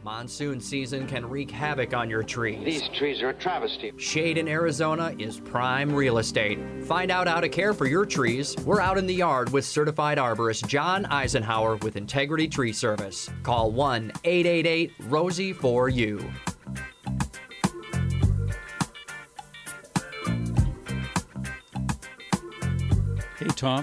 Monsoon season can wreak havoc on your trees. These trees are a travesty. Shade in Arizona is prime real estate. Find out how to care for your trees. We're out in the yard with certified arborist John Eisenhower with Integrity Tree Service. Call 1-888-ROSIE-4U. Hey, Tom.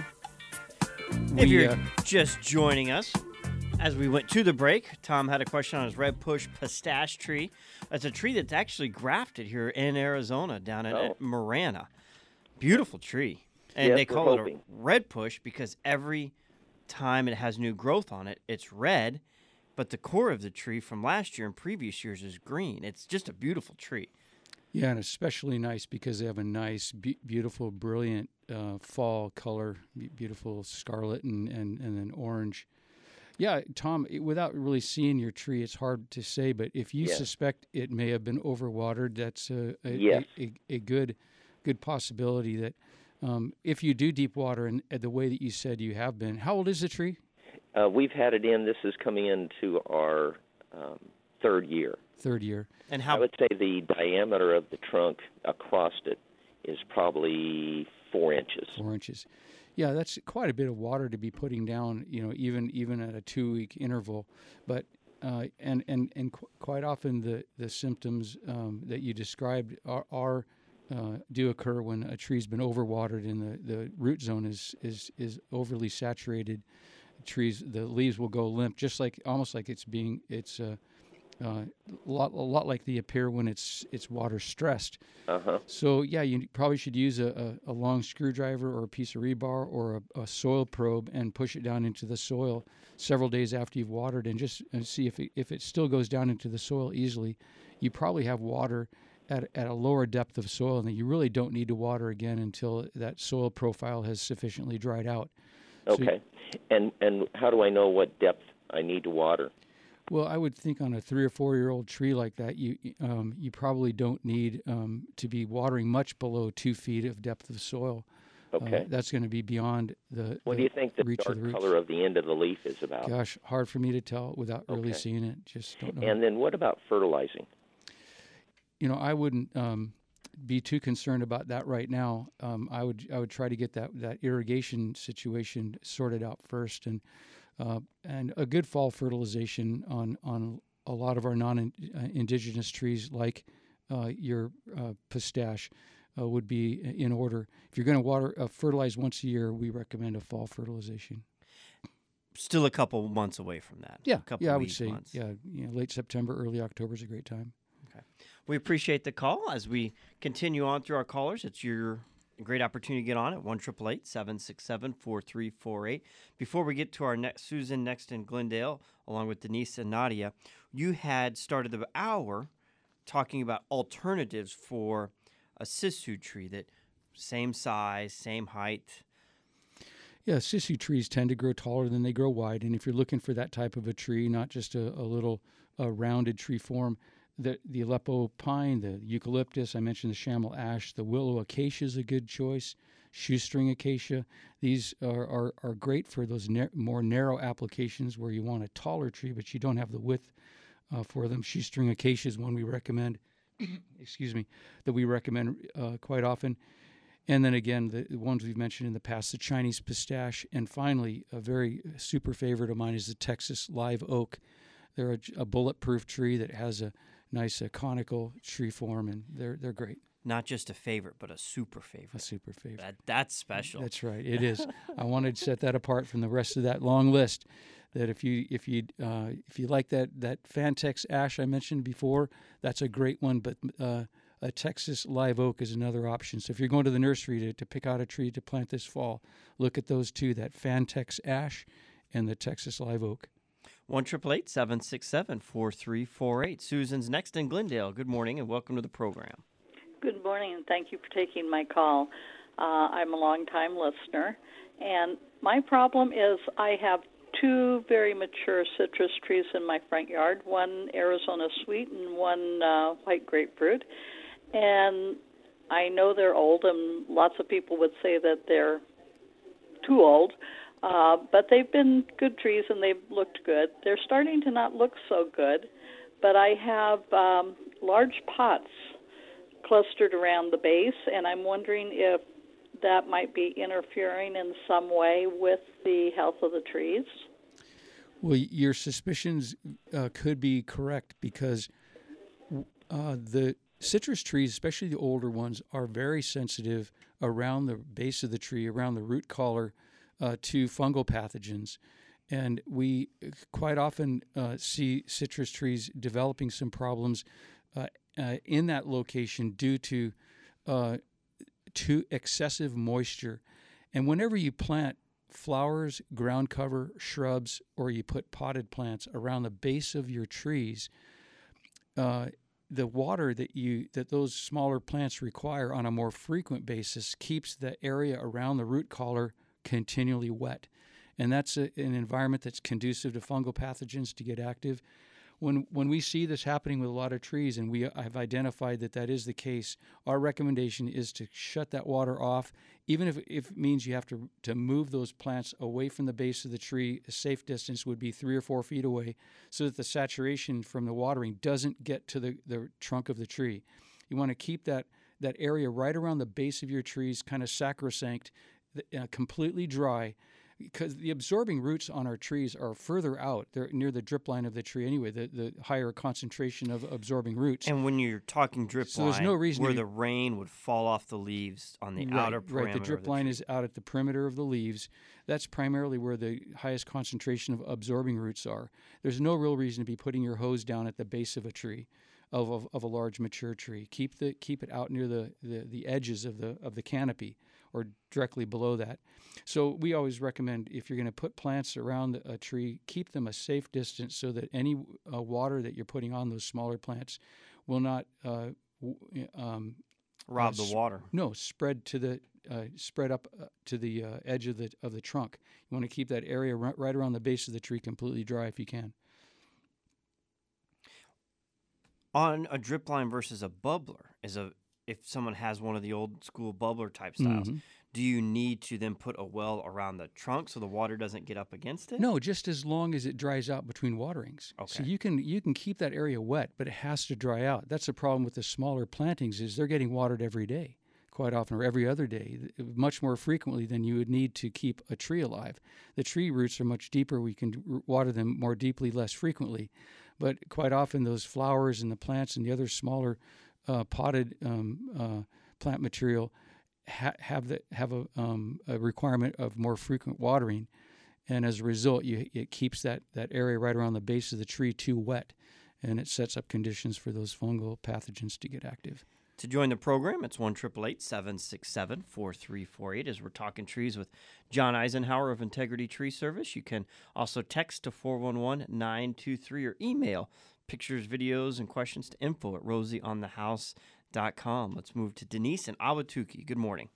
If you're just joining us, as we went to the break, Tom had a question on his red push pistache tree. That's a tree that's actually grafted here in Arizona down at Marana. Beautiful tree. And they call it a red push because every time it has new growth on it, it's red, but the core of the tree from last year and previous years is green. It's just a beautiful tree. Yeah, and especially nice because they have a nice, beautiful, brilliant fall color, beautiful scarlet and then orange. Yeah, Tom, without really seeing your tree, it's hard to say, but if you suspect it may have been overwatered, that's a good possibility that if you do deep water and the way that you said you have been. How old is the tree? We've had it in. This is coming into our third year. Third year. And how? I would say the diameter of the trunk across it is probably 4 inches. 4 inches. Yeah, that's quite a bit of water to be putting down, even at a 2-week interval. But quite often the symptoms that you described do occur when a tree's been overwatered and the root zone is overly saturated. The leaves will go limp, almost like it's a lot like they appear when it's water stressed. So yeah, you probably should use a long screwdriver or a piece of rebar or a soil probe and push it down into the soil several days after you've watered and just see if it still goes down into the soil easily. You probably have water at a lower depth of soil, and that you really don't need to water again until that soil profile has sufficiently dried out. Okay. And how do I know what depth I need to water? Well, I would think on a 3 or 4 year old tree like that, you probably don't need to be watering much below 2 feet of depth of soil. Okay. That's going to be beyond the What do you think the reach dark of the color of the end of the leaf is about? Gosh, hard for me to tell without really seeing it. Just don't know. And then what about fertilizing? I wouldn't be too concerned about that right now. I would try to get that irrigation situation sorted out first, and a good fall fertilization on a lot of our non-indigenous trees like your pistache would be in order. If you're going to fertilize once a year, we recommend a fall fertilization. Still a couple months away from that. Yeah, I would weeks, say months. Late September, early October is a great time. Okay. We appreciate the call. As we continue on through our callers, it's your great opportunity to get on at 1-888-767-4348. Before we get to our Susan next in Glendale, along with Denise and Nadia, you had started the hour talking about alternatives for a sisu tree that same size, same height. Yeah, sisu trees tend to grow taller than they grow wide, and if you're looking for that type of a tree, not just a little rounded tree form, the Aleppo pine, the eucalyptus, I mentioned the chamois ash, the willow acacia is a good choice, shoestring acacia. These are great for those more narrow applications where you want a taller tree, but you don't have the width for them. Shoestring acacia is one we recommend, that we recommend quite often. And then again, the ones we've mentioned in the past, the Chinese pistache. And finally, a very super favorite of mine is the Texas live oak. They're a bulletproof tree that has a nice conical tree form, and they're great. Not just a favorite, but a super favorite. A super favorite. That's special. That's right. It is. I wanted to set that apart from the rest of that long list. That if you like that Fantex ash I mentioned before, that's a great one. But a Texas live oak is another option. So if you're going to the nursery to pick out a tree to plant this fall, look at those two: that Fantex ash and the Texas live oak. 1-888-767-4348. Susan's next in Glendale. Good morning and welcome to the program. Good morning, and thank you for taking my call. I'm a long-time listener, and my problem is I have 2 very mature citrus trees in my front yard, one Arizona sweet and one white grapefruit. And I know they're old, and lots of people would say that they're too old. But they've been good trees, and they've looked good. They're starting to not look so good, but I have large pots clustered around the base, and I'm wondering if that might be interfering in some way with the health of the trees. Well, your suspicions could be correct, because the citrus trees, especially the older ones, are very sensitive around the base of the tree, around the root collar, to fungal pathogens. And we quite often see citrus trees developing some problems in that location due to excessive moisture. And whenever you plant flowers, ground cover, shrubs, or you put potted plants around the base of your trees, the water that those smaller plants require on a more frequent basis keeps the area around the root collar continually wet. And that's an environment that's conducive to fungal pathogens to get active. When we see this happening with a lot of trees, and we have identified that is the case, our recommendation is to shut that water off, even if it means you have to move those plants away from the base of the tree. A safe distance would be 3 or 4 feet away, so that the saturation from the watering doesn't get to the trunk of the tree. You want to keep that area right around the base of your trees kind of sacrosanct, completely dry, because the absorbing roots on our trees are further out. They're near the drip line of the tree anyway, the higher concentration of absorbing roots. And when you're talking drip line, there's no reason where the rain would fall off the leaves on the outer perimeter. Right, the drip line is out at the perimeter of the leaves. That's primarily where the highest concentration of absorbing roots are. There's no real reason to be putting your hose down at the base of a tree, of a large mature tree. Keep it out near the edges of the canopy, or directly below that. So we always recommend, if you're going to put plants around a tree, keep them a safe distance, so that any water that you're putting on those smaller plants will not rob the water. No, spread up to the edge of the trunk. You want to keep that area right around the base of the tree completely dry if you can. On a drip line versus a bubbler, if someone has one of the old school bubbler type styles, do you need to then put a well around the trunk so the water doesn't get up against it? No, just as long as it dries out between waterings. Okay. So you can keep that area wet, but it has to dry out. That's the problem with the smaller plantings, is they're getting watered every day, quite often, or every other day, much more frequently than you would need to keep a tree alive. The tree roots are much deeper. We can water them more deeply, less frequently. But quite often those flowers and the plants and the other smaller potted plant material have a requirement of more frequent watering, and as a result, it keeps that area right around the base of the tree too wet, and it sets up conditions for those fungal pathogens to get active. To join the program, it's 1-888-767-4348 as we're talking trees with John Eisenhower of Integrity Tree Service. You can also text to 411-923 or email pictures, videos, and questions to info@rosieonthehouse.com. Let's move to Denise in Ahwatukee. Good morning.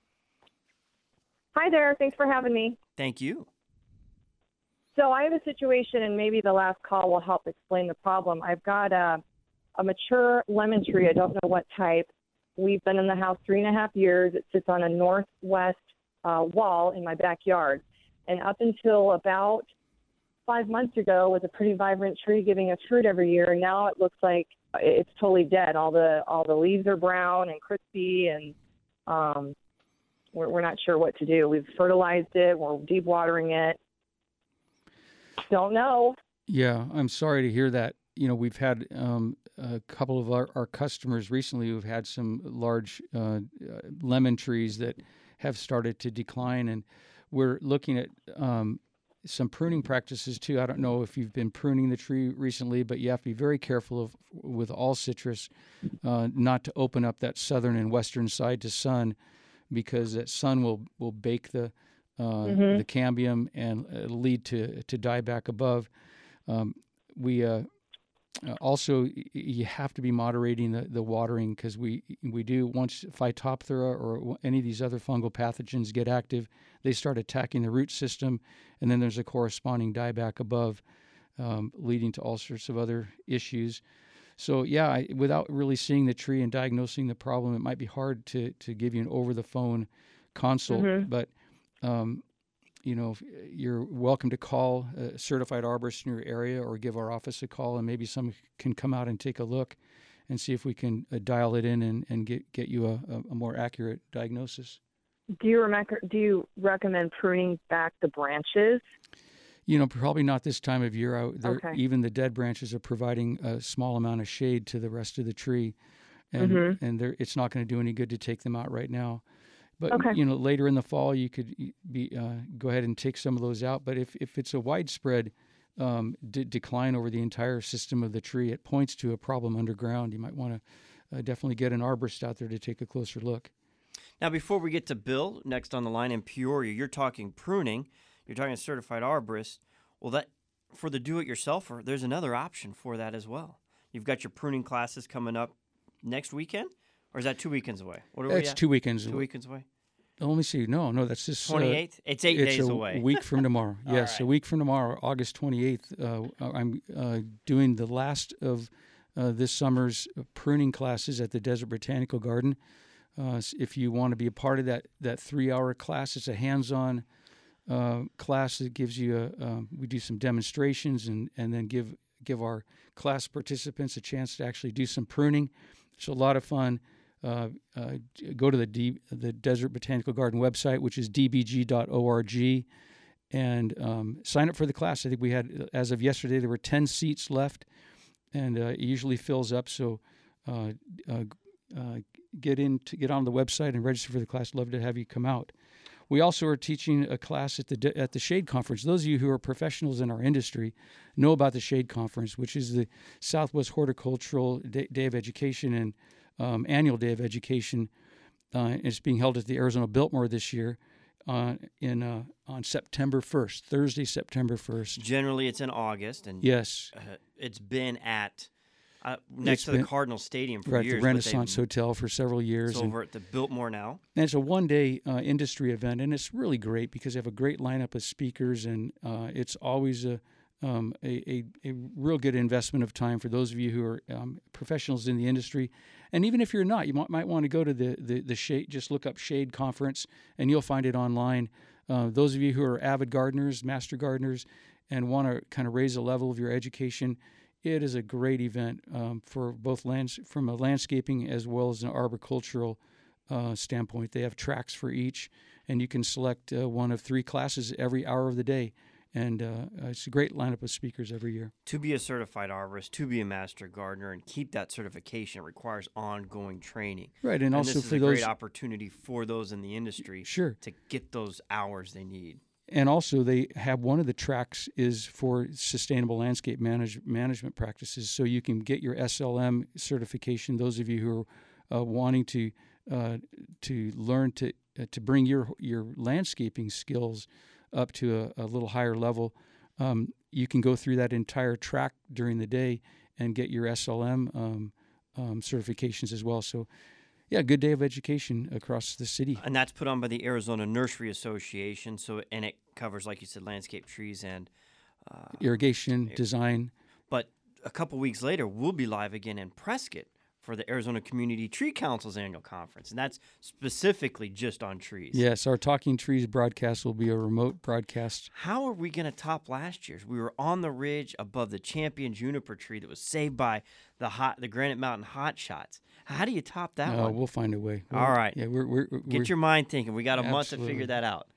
Hi there. Thanks for having me. Thank you. So I have a situation, and maybe the last call will help explain the problem. I've got a mature lemon tree. I don't know what type. We've been in the house 3.5 years. It sits on a northwest wall in my backyard. And up until about 5 months ago, was a pretty vibrant tree giving us fruit every year. And now it looks like it's totally dead. All the leaves are brown and crispy, and we're not sure what to do. We've fertilized it. We're deep watering it. Don't know. Yeah, I'm sorry to hear that. We've had a couple of our customers recently who've had some large lemon trees that have started to decline, and we're looking at some pruning practices too. I don't know if you've been pruning the tree recently, but you have to be very careful with all citrus not to open up that southern and western side to sun, because that sun will bake the cambium and lead to dieback above. Also, you have to be moderating the watering, because we do, once Phytophthora or any of these other fungal pathogens get active, they start attacking the root system, and then there's a corresponding dieback above, leading to all sorts of other issues. So yeah, without really seeing the tree and diagnosing the problem, it might be hard to give you an over-the-phone consult. But you're welcome to call a certified arborist in your area or give our office a call, and maybe someone can come out and take a look and see if we can dial it in and get you a more accurate diagnosis. Do you recommend pruning back the branches? Probably not this time of year. Okay. Even the dead branches are providing a small amount of shade to the rest of the tree, and it's not going to do any good to take them out right now. But later in the fall, you could go ahead and take some of those out. But if it's a widespread decline over the entire system of the tree, it points to a problem underground. You might want to definitely get an arborist out there to take a closer look. Now, before we get to Bill, next on the line in Peoria, you're talking pruning. You're talking a certified arborist. Well, that for the do-it-yourselfer, there's another option for that as well. You've got your pruning classes coming up next weekend, or is that 2 weekends away? It's 2 weekends. 2 weekends away. Let me see. No, that's this 28th. It's 8 days away. A week from tomorrow. Yes, right. A week from tomorrow, August 28th. I'm doing the last of this summer's pruning classes at the Desert Botanical Garden. If you want to be a part of that 3-hour class, it's a hands-on class that gives you we do some demonstrations and then give our class participants a chance to actually do some pruning. It's a lot of fun. Go to the Desert Botanical Garden website, which is dbg.org, and sign up for the class. I think we had, as of yesterday, there were 10 seats left, and it usually fills up. So get on the website and register for the class. Love to have you come out. We also are teaching a class at the Shade Conference. Those of you who are professionals in our industry know about the Shade Conference, which is the Southwest Horticultural Day of Education and annual Day of Education. It's being held at the Arizona Biltmore this year on September 1st, Thursday, September 1st. Generally, it's in August, and yes, it's been at next to the Cardinal Stadium for years. Right, the Renaissance Hotel for several years. It's over at the Biltmore now. And it's a one-day industry event, and it's really great because they have a great lineup of speakers, and it's always a real good investment of time for those of you who are professionals in the industry. And even if you're not, you might want to go to the Shade, just look up Shade Conference, and you'll find it online. Those of you who are avid gardeners, master gardeners, and want to kind of raise the level of your education, it is a great event for both from a landscaping as well as an arboricultural standpoint. They have tracks for each, and you can select one of 3 classes every hour of the day. And it's a great lineup of speakers every year. To be a certified arborist, to be a master gardener, and keep that certification requires ongoing training. Right, and also this is for a those great opportunity for those in the industry to get those hours they need. And also, they have one of the tracks is for sustainable landscape management practices, so you can get your SLM certification. Those of you who are wanting to learn to bring your landscaping skills up to a little higher level, you can go through that entire track during the day and get your SLM certifications as well. So, yeah, good day of education across the city. And that's put on by the Arizona Nursery Association. And it covers, like you said, landscape trees and irrigation, design. But a couple weeks later, we'll be live again in Prescott for the Arizona Community Tree Council's annual conference, and that's specifically just on trees. Yes, our Talking Trees broadcast will be a remote broadcast. How are we going to top last year's? We were on the ridge above the champion juniper tree that was saved by the Granite Mountain Hot Shots. How do you top that one? We'll find a way. All right. Yeah, we're get your mind thinking. We got a month to absolutely. figure that out.